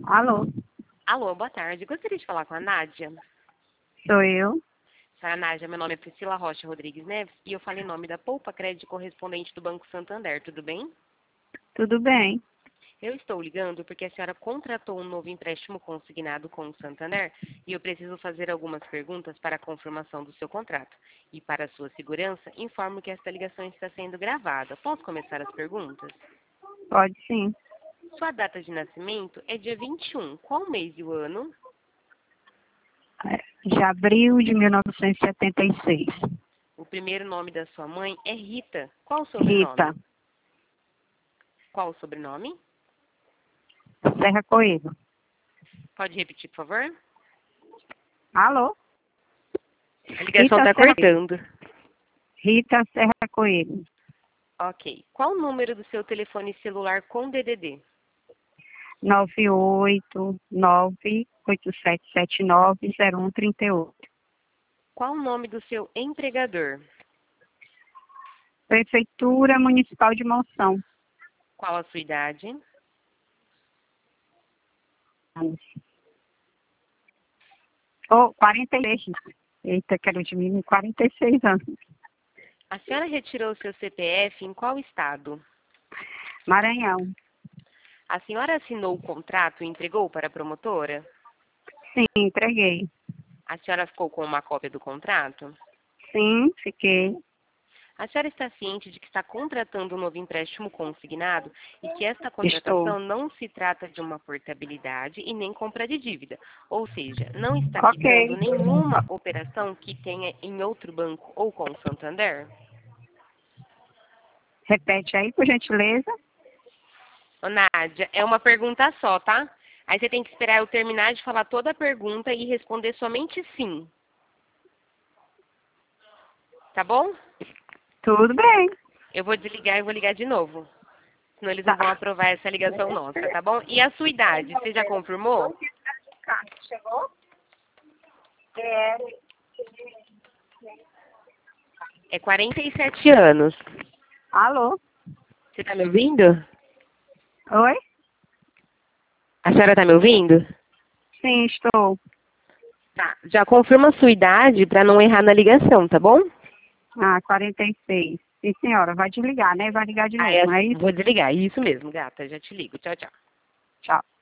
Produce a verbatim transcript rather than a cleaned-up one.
Alô, Alô, boa tarde. Gostaria de falar com a Nádia. sou eu. Senhora Nádia, meu nome é Priscila Rocha Rodrigues Neves e eu falo em nome da Poupa Crédito correspondente do Banco Santander, tudo bem? Tudo bem? Eu estou ligando porque a senhora contratou um novo empréstimo consignado com o Santander e eu preciso fazer algumas perguntas para a confirmação do seu contrato. E para a sua segurança, informo que esta ligação está sendo gravada. Posso começar as perguntas? Pode sim. Sua data de nascimento é dia vinte e um. Qual mês e o ano? É, de abril de mil novecentos e setenta e seis. O primeiro nome da sua mãe é Rita. Qual o sobrenome? Rita, Qual o sobrenome? Serra Coelho. Pode repetir, por favor? Alô? A ligação Rita está Serra, cortando. Rita Serra Coelho. Ok. Qual o número do seu telefone celular com D D D? nove oito nove oito sete sete nove zero um três oito. Qual o nome do seu empregador? Prefeitura Municipal de Monção. Qual a sua idade? Oh, quarenta e seis. Eita, quero diminuir. quarenta e seis anos. A senhora retirou seu C P F em qual estado? Maranhão. A senhora assinou o contrato e entregou para a promotora? Sim, entreguei. A senhora ficou com uma cópia do contrato? Sim, fiquei. A senhora está ciente de que está contratando um novo empréstimo consignado e que esta Estou. contratação não se trata de uma portabilidade e nem compra de dívida, ou seja, não está Ok. quitando nenhuma operação que tenha em outro banco ou com o Santander? Repete aí, por gentileza. Ô, Nádia, é uma pergunta só, tá? Aí você tem que esperar eu terminar de falar toda a pergunta e responder somente sim. Tá bom? Tudo bem. Eu vou desligar e vou ligar de novo. Senão eles não vão Tá. aprovar essa ligação nossa, tá bom? E a sua idade, você já confirmou? Chegou? É. É quarenta e sete anos. Alô? Você tá me ouvindo? Oi? A senhora tá me ouvindo? Sim, estou. Tá. Já confirma a sua idade para não errar na ligação, tá bom? Ah, quarenta e seis. Sim, senhora. Vai desligar, né? Vai ligar de Ah, novo, é, não é isso? vou desligar. Isso mesmo, gata. Já te ligo. Tchau, tchau. Tchau.